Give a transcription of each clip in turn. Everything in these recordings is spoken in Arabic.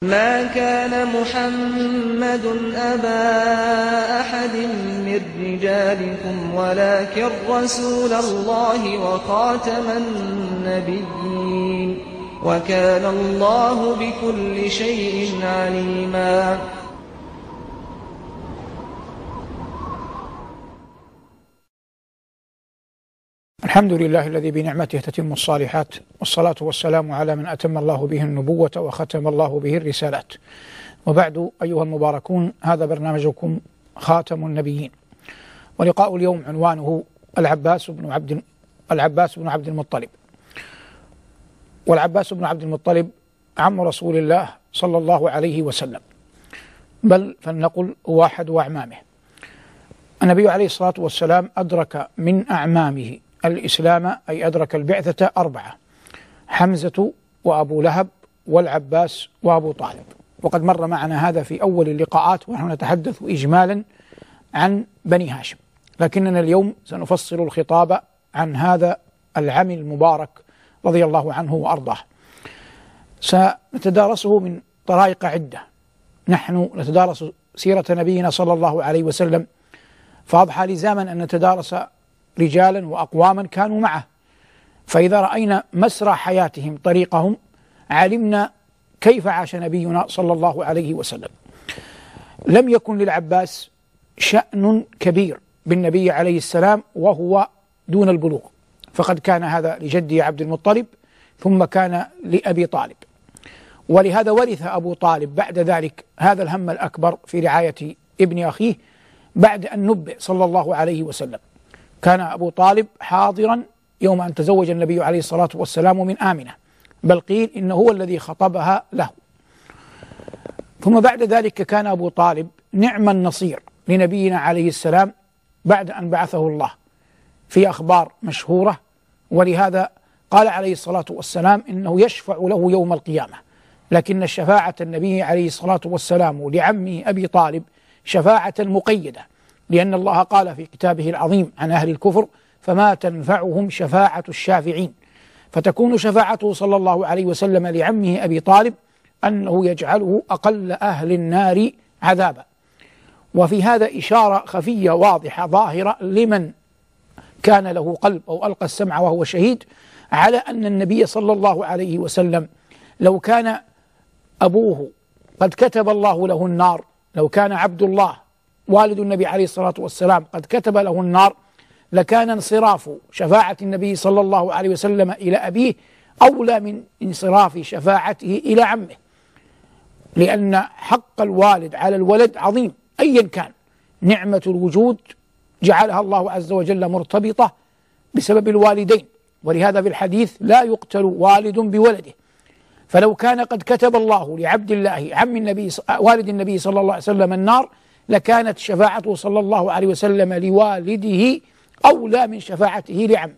ما كان محمد أبا أحد من رجالكم ولكن رسول الله وخاتم النبيين وكان الله بكل شيء عليما. الحمد لله الذي بنعمته تتم الصالحات، والصلاة والسلام على من أتم الله به النبوة وختم الله به الرسالات، وبعد أيها المباركون، هذا برنامجكم خاتم النبيين، ولقاء اليوم عنوانه العباس بن عبد المطلب. والعباس بن عبد المطلب عم رسول الله صلى الله عليه وسلم، بل فلنقل هو أحد أعمامه. النبي عليه الصلاة والسلام أدرك من أعمامه الإسلام، أي أدرك البعثة 4: حمزة وأبو لهب والعباس وأبو طالب. وقد مر معنا هذا في أول اللقاءات ونحن نتحدث إجمالا عن بني هاشم، لكننا اليوم سنفصل الخطاب عن هذا العم المبارك رضي الله عنه وأرضاه. سنتدارسه من طرائق عدة. نحن نتدارس سيرة نبينا صلى الله عليه وسلم، فأضحى لزاما أن نتدارس رجالا وأقواما كانوا معه، فإذا رأينا مسرى حياتهم طريقهم علمنا كيف عاش نبينا صلى الله عليه وسلم. لم يكن للعباس شأن كبير بالنبي عليه السلام وهو دون البلوغ، فقد كان هذا لجده عبد المطلب، ثم كان لأبي طالب، ولهذا ورث أبو طالب بعد ذلك هذا الهم الأكبر في رعاية ابن أخيه بعد أن نبئ صلى الله عليه وسلم. كان أبو طالب حاضرا يوم أن تزوج النبي عليه الصلاة والسلام من آمنة، بل قيل إنه هو الذي خطبها له. ثم بعد ذلك كان أبو طالب نعم النصير لنبينا عليه السلام بعد أن بعثه الله، في أخبار مشهورة، ولهذا قال عليه الصلاة والسلام إنه يشفع له يوم القيامة. لكن الشفاعة النبي عليه الصلاة والسلام لعمه أبي طالب شفاعة مقيدة، لأن الله قال في كتابه العظيم عن أهل الكفر: فما تنفعهم شفاعة الشافعين. فتكون شفاعته صلى الله عليه وسلم لعمه أبي طالب أنه يجعله أقل أهل النار عذابا. وفي هذا إشارة خفية واضحة ظاهرة لمن كان له قلب أو ألقى السمع وهو شهيد، على أن النبي صلى الله عليه وسلم لو كان أبوه قد كتب الله له النار، لو كان عبد الله والد النبي عليه الصلاة والسلام قد كتب له النار، لكان انصراف شفاعة النبي صلى الله عليه وسلم إلى أبيه أولى من انصراف شفاعته إلى عمه، لأن حق الوالد على الولد عظيم أيا كان. نعمة الوجود جعلها الله عز وجل مرتبطة بسبب الوالدين، ولهذا في الحديث: لا يقتل والد بولده. فلو كان قد كتب الله لعبد الله عم النبي والد النبي صلى الله عليه وسلم النار، لكانت شفاعته صلى الله عليه وسلم لوالده أولى من شفاعته لعمه.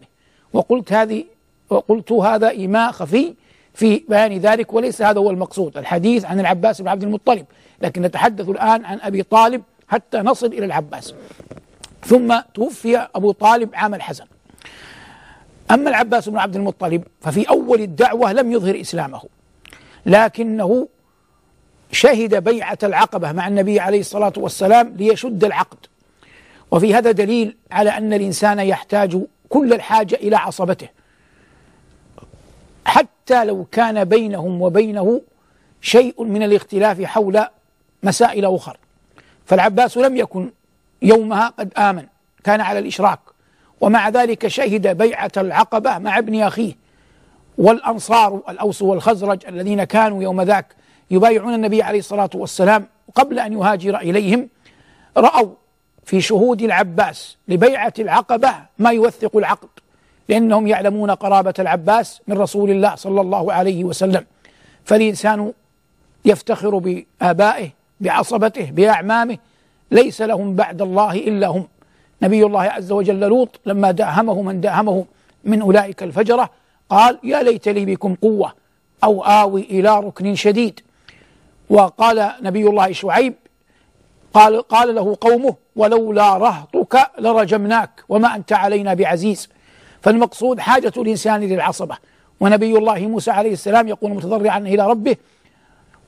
وقلت هذا إيماء خفي في بيان ذلك، وليس هذا هو المقصود. الحديث عن العباس بن عبد المطلب، لكن نتحدث الآن عن أبي طالب حتى نصل إلى العباس. ثم توفي أبو طالب عام الحزن. أما العباس بن عبد المطلب ففي أول الدعوة لم يظهر إسلامه، لكنه شهد بيعة العقبة مع النبي عليه الصلاة والسلام ليشد العقد. وفي هذا دليل على أن الإنسان يحتاج كل الحاجة إلى عصبته، حتى لو كان بينهم وبينه شيء من الاختلاف حول مسائل أخرى. فالعباس لم يكن يومها قد آمن، كان على الإشراك، ومع ذلك شهد بيعة العقبة مع ابن أخيه. والأنصار الأوس والخزرج الذين كانوا يوم ذاك يبايعون النبي عليه الصلاة والسلام قبل أن يهاجر إليهم، رأوا في شهود العباس لبيعة العقبة ما يوثق العقد، لأنهم يعلمون قرابة العباس من رسول الله صلى الله عليه وسلم. فالإنسان يفتخر بآبائه، بعصبته، بأعمامه، ليس لهم بعد الله إلا هم. نبي الله عز وجل لوط لما داهمه من داهمه من أولئك الفجرة قال: يا ليت لي بكم قوة أو آوي إلى ركن شديد. وقال نبي الله شعيب قال له قومه: ولولا رهطك لرجمناك وما أنت علينا بعزيز. فالمقصود حاجة الإنسان للعصبة. ونبي الله موسى عليه السلام يقول متضرعا إلى ربه: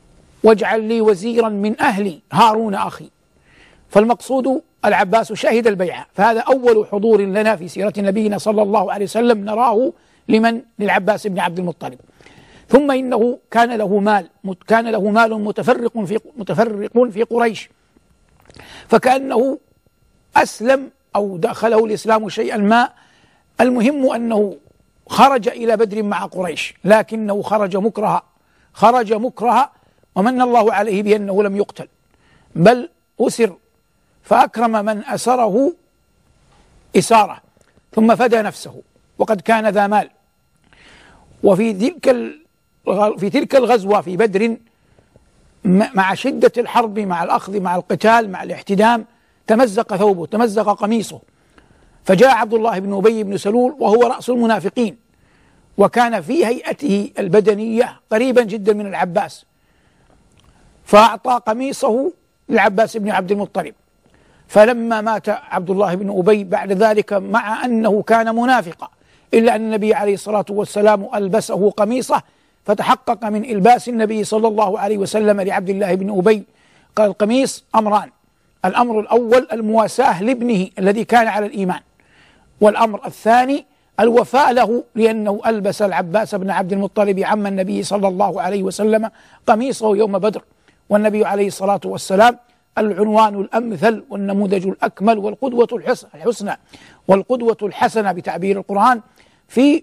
واجعل لي وزيرا من أهلي هارون أخي. فالمقصود العباس شهد البيعة، فهذا أول حضور لنا في سيرة نبينا صلى الله عليه وسلم نراه للعباس بن عبد المطلب. ثم إنه كان له مال متفرق في قريش، فكأنه أسلم أو دخله الإسلام شيئا ما. المهم أنه خرج إلى بدر مع قريش، لكنه خرج مكرها ومن الله عليه بأنه لم يقتل بل أسر، فأكرم من أسره إسارة ثم فدى نفسه وقد كان ذا مال. وفي تلك الغزوة في بدر مع شدة الحرب، مع الأخذ مع القتال مع الاحتدام، تمزق ثوبه، تمزق قميصه، فجاء عبد الله بن أبي بن سلول وهو رأس المنافقين، وكان في هيئته البدنية قريبا جدا من العباس، فأعطى قميصه للعباس بن عبد المطلب. فلما مات عبد الله بن أبي بعد ذلك، مع أنه كان منافقا، إلا أن النبي عليه الصلاة والسلام ألبسه قميصه، فتحقق من إلباس النبي صلى الله عليه وسلم لعبد الله بن أبي قال القميص أمران: الأمر الأول المواساة لابنه الذي كان على الإيمان، والأمر الثاني الوفاء له، لأنه ألبس العباس بن عبد المطلب عم النبي صلى الله عليه وسلم قميصه يوم بدر، والنبي عليه الصلاة والسلام العنوان الأمثل والنموذج الأكمل والقدوة الحسنى والقدوة الحسنة بتعبير القرآن في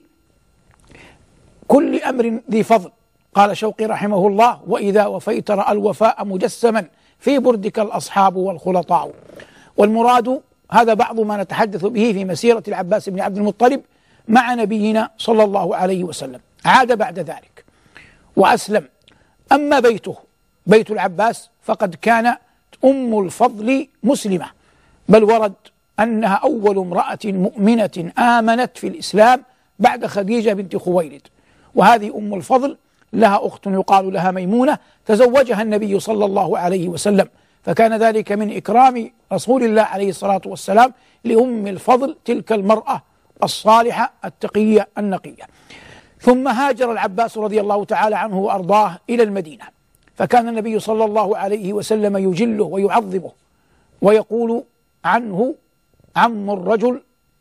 كل أمر ذي فضل. قال شوقي رحمه الله: وإذا وفيت رأى الوفاء مجسما في بردك الأصحاب والخلطاء. والمراد هذا بعض ما نتحدث به في مسيرة العباس بن عبد المطلب مع نبينا صلى الله عليه وسلم. عاد بعد ذلك وأسلم. أما بيت العباس فقد كان أم الفضل مسلمة، بل ورد أنها أول امرأة مؤمنة آمنت في الإسلام بعد خديجة بنت خويلد. وهذه أم الفضل لها أخت يقال لها ميمونة، تزوجها النبي صلى الله عليه وسلم، فكان ذلك من إكرام رسول الله عليه الصلاة والسلام لأم الفضل، تلك المرأة الصالحة التقية النقية. ثم هاجر العباس رضي الله تعالى عنه وأرضاه إلى المدينة، فكان النبي صلى الله عليه وسلم يجله ويعظمه ويقول عنه: عم الرجل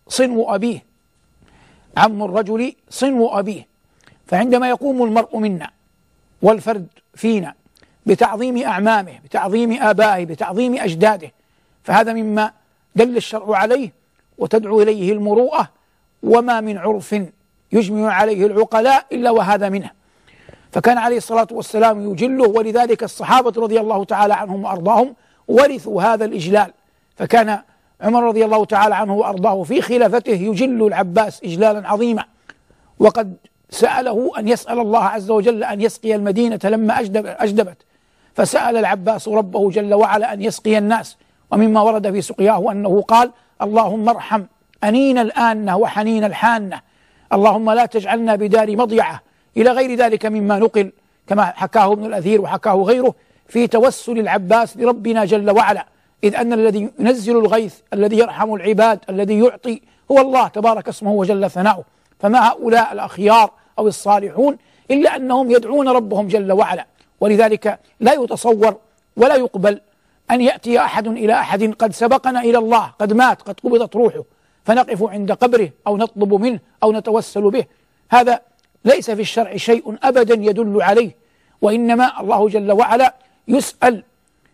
صنو أبيه. فعندما يقوم المرء منا والفرد فينا بتعظيم أعمامه، بتعظيم آبائه، بتعظيم أجداده، فهذا مما دل الشرع عليه وتدعو إليه المروءة، وما من عرف يجمع عليه العقلاء إلا وهذا منه. فكان عليه الصلاة والسلام يجله، ولذلك الصحابة رضي الله تعالى عنهم وأرضاهم ورثوا هذا الإجلال. فكان عمر رضي الله تعالى عنه وأرضاه في خلافته يجل العباس إجلالا عظيما، وقد سأله أن يسأل الله عز وجل أن يسقي المدينة لما أجدبت، فسأل العباس ربه جل وعلا أن يسقي الناس. ومما ورد في سقياه أنه قال: اللهم ارحم أنين الآنة وحنين الحانة، اللهم لا تجعلنا بدار مضيعة، إلى غير ذلك مما نقل كما حكاه ابن الأثير وحكاه غيره في توسل العباس لربنا جل وعلا، إذ أن الذي ينزل الغيث، الذي يرحم العباد، الذي يعطي هو الله تبارك اسمه وجل ثناؤه. فما هؤلاء الأخيار أو الصالحون إلا أنهم يدعون ربهم جل وعلا، ولذلك لا يتصور ولا يقبل أن يأتي أحد إلى أحد قد سبقنا إلى الله، قد مات، قد قبضت روحه، فنقف عند قبره أو نطلب منه أو نتوسل به. هذا ليس في الشرع شيء أبدا يدل عليه، وإنما الله جل وعلا يسأل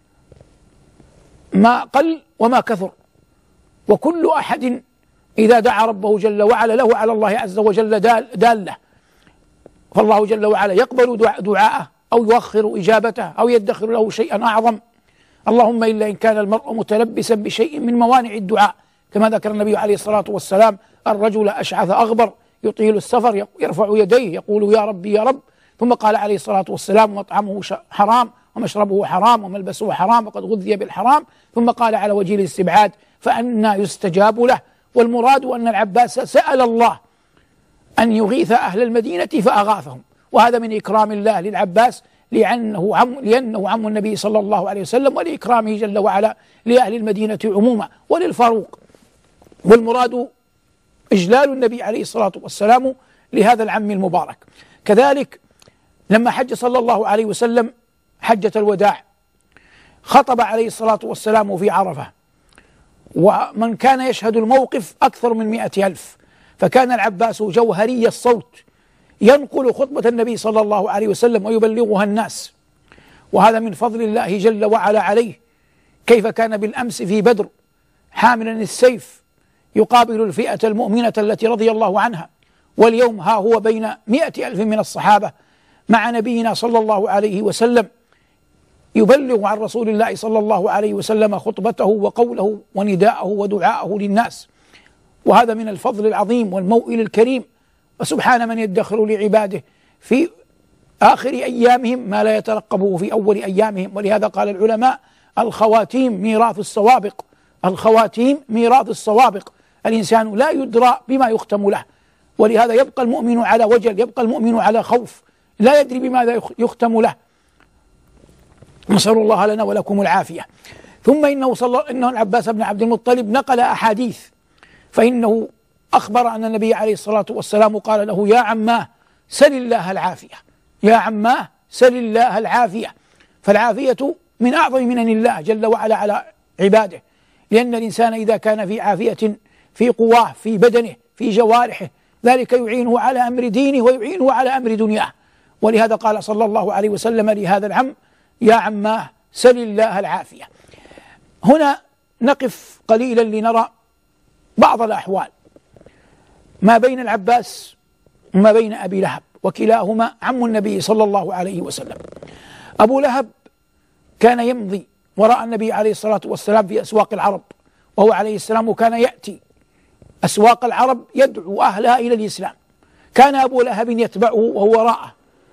ما قل وما كثر، وكل أحد إذا دعا ربه جل وعلا له على الله عز وجل دالة، فالله جل وعلا يقبل دعاءه أو يؤخر إجابته أو يدخر له شيئا أعظم. اللهم إلا إن كان المرء متلبسا بشيء من موانع الدعاء، كما ذكر النبي عليه الصلاة والسلام: الرجل أشعث أغبر يطيل السفر يرفع يديه يقول يا ربي يا رب، ثم قال عليه الصلاة والسلام: مطعمه حرام ومشربه حرام وملبسه حرام وقد غذي بالحرام، ثم قال على وجه الاستبعاد: فأنى يستجاب له. والمراد أن العباس سأل الله أن يغيث أهل المدينة فأغاثهم، وهذا من إكرام الله للعباس لأنه عم النبي صلى الله عليه وسلم، ولإكرامه جل وعلا لأهل المدينة عموما وللفاروق. والمراد إجلال النبي عليه الصلاة والسلام لهذا العم المبارك. كذلك لما حج صلى الله عليه وسلم حجة الوداع خطب عليه الصلاة والسلام في عرفة، ومن كان يشهد الموقف أكثر من 100,000، فكان العباس جوهري الصوت ينقل خطبة النبي صلى الله عليه وسلم ويبلغها الناس، وهذا من فضل الله جل وعلا عليه. كيف كان بالأمس في بدر حاملا السيف يقابل الفئة المؤمنة التي رضي الله عنها، واليوم ها هو بين 100,000 من الصحابة مع نبينا صلى الله عليه وسلم يبلغ عن رسول الله صلى الله عليه وسلم خطبته وقوله ونداءه ودعاءه للناس، وهذا من الفضل العظيم والموئل الكريم. وسبحان من يدخر لعباده في آخر أيامهم ما لا يترقبه في أول أيامهم. ولهذا قال العلماء: الخواتيم ميراث السوابق. الخواتيم ميراث السوابق، الإنسان لا يدرى بما يختم له، ولهذا يبقى المؤمن على وجل، يبقى المؤمن على خوف، لا يدري بماذا يختم له. نسأل الله لنا ولكم العافية. ثم إنه العباس بن عبد المطلب نقل أحاديث، فإنه أخبر أن النبي عليه الصلاة والسلام قال له: يا عماه سل الله العافية، يا عماه سل الله العافية. فالعافية من أعظم منن الله جل وعلا على عباده، لأن الإنسان إذا كان في عافية في قواه في بدنه في جوارحه ذلك يعينه على أمر دينه ويعينه على أمر دنياه. ولهذا قال صلى الله عليه وسلم لهذا العم: يا عماه سل الله العافية. هنا نقف قليلا لنرى بعض الأحوال ما بين العباس وما بين أبي لهب، وكلاهما عم النبي صلى الله عليه وسلم. أبو لهب كان يمضي وراء النبي عليه الصلاة والسلام في أسواق العرب، وهو عليه السلام كان يأتي أسواق العرب يدعو أهلها إلى الإسلام. كان أبو لهب يتبعه وهو وراءه.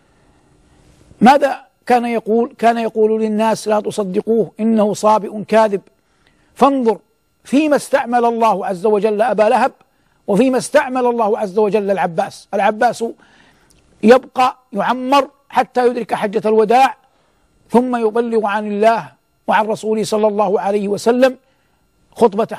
ماذا كان يقول؟ كان يقول للناس: لا تصدقوه إنه صابئ كاذب. فانظر فيما استعمل الله عز وجل أبا لهب وفيما استعمل الله عز وجل العباس. العباس يبقى يعمر حتى يدرك حجة الوداع، ثم يبلغ عن الله وعن رسوله صلى الله عليه وسلم خطبته.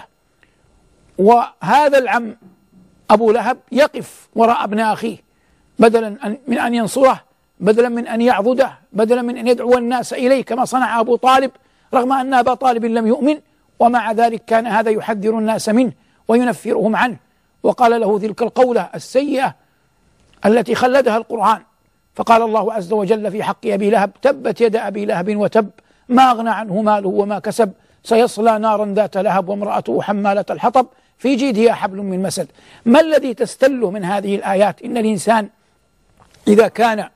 وهذا العم أبو لهب يقف وراء ابن أخيه بدلا من أن ينصره، بدلا من أن يعضده، بدلا من أن يدعو الناس إليه كما صنع أبو طالب، رغم أن أبا طالب لم يؤمن، ومع ذلك كان هذا يحذر الناس منه وينفرهم عنه، وقال له تلك القولة السيئة التي خلدها القرآن. فقال الله عز وجل في حق أبي لهب: تبت يد أبي لهب وتب، ما أغنى عنه ماله وما كسب، سيصلى نارا ذات لهب وامرأته حمالة الحطب في جيدها حبل من مسد. ما الذي تستله من هذه الآيات؟ إن الإنسان إذا كان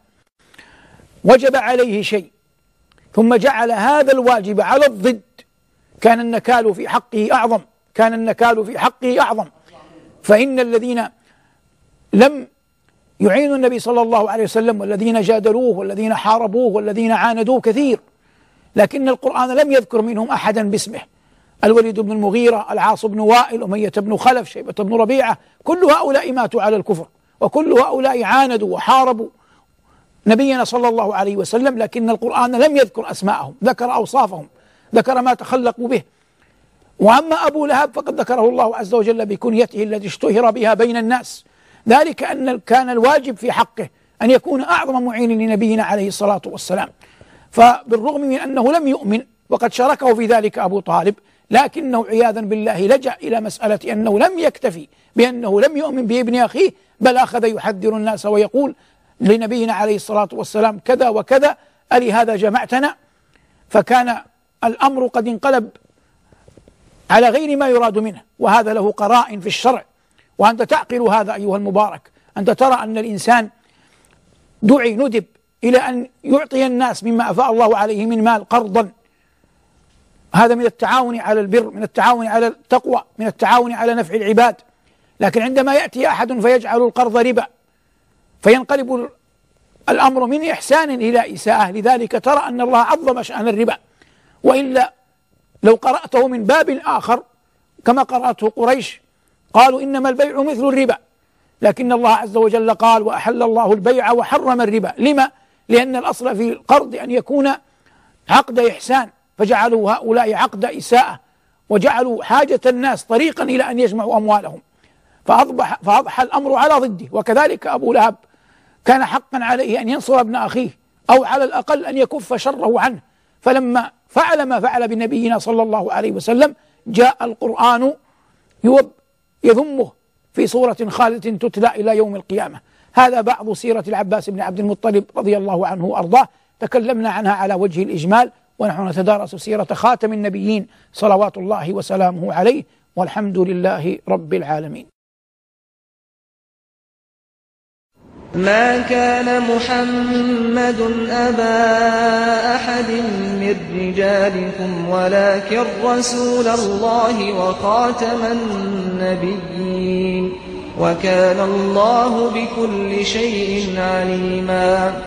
وجب عليه شيء ثم جعل هذا الواجب على الضد كان النكال في حقه أعظم، كان النكال في حقه أعظم. فإن الذين لم يعينوا النبي صلى الله عليه وسلم والذين جادلوه والذين حاربوه والذين عاندوه كثير، لكن القرآن لم يذكر منهم أحدا باسمه. الوليد بن المغيرة، العاص بن وائل، أمية بن خلف، شيبة بن ربيعة، كل هؤلاء ماتوا على الكفر، وكل هؤلاء عاندوا وحاربوا نبينا صلى الله عليه وسلم، لكن القرآن لم يذكر أسماءهم، ذكر أوصافهم، ذكر ما تخلقوا به. وأما أبو لهب فقد ذكره الله عز وجل بكنيته التي اشتهر بها بين الناس، ذلك أن كان الواجب في حقه أن يكون أعظم معين لنبينا عليه الصلاة والسلام. فبالرغم من أنه لم يؤمن وقد شاركه في ذلك أبو طالب، لكنه عياذا بالله لجأ إلى مسألة أنه لم يكتفي بأنه لم يؤمن بابن أخيه، بل أخذ يحذر الناس ويقول لنبينا عليه الصلاة والسلام كذا وكذا، ألهذا جمعتنا؟ فكان الأمر قد انقلب على غير ما يراد منه، وهذا له قرائن في الشرع. وأنت تعقل هذا أيها المبارك، أنت ترى أن الإنسان ندب إلى أن يعطي الناس مما أفاء الله عليه من مال قرضا، هذا من التعاون على البر، من التعاون على التقوى، من التعاون على نفع العباد. لكن عندما يأتي أحد فيجعل القرض ربا فينقلب الأمر من إحسان إلى إساءة. لذلك ترى أن الله عظم شأن الربا، وإلا لو قرأته من باب آخر كما قرأته قريش قالوا إنما البيع مثل الربا، لكن الله عز وجل قال: وأحل الله البيع وحرم الربا. لما؟ لأن الأصل في القرض أن يكون عقد إحسان، فجعلوا هؤلاء عقد إساءة، وجعلوا حاجة الناس طريقا إلى أن يجمعوا أموالهم، فأضحى الأمر على ضده. وكذلك أبو لهب كان حقا عليه أن ينصر ابن أخيه أو على الأقل أن يكف شره عنه. فلما فعل ما فعل بنبينا صلى الله عليه وسلم جاء القرآن يذمه في صورة خالدة تتلى إلى يوم القيامة. هذا بعض سيرة العباس بن عبد المطلب رضي الله عنه وأرضاه، تكلمنا عنها على وجه الإجمال، ونحن نتدارس سيرة خاتم النبيين صلوات الله وسلامه عليه، والحمد لله رب العالمين. ما كان محمد أبا أحد من رجالكم ولكن رسول الله وخاتم النبيين وكان الله بكل شيء عليما.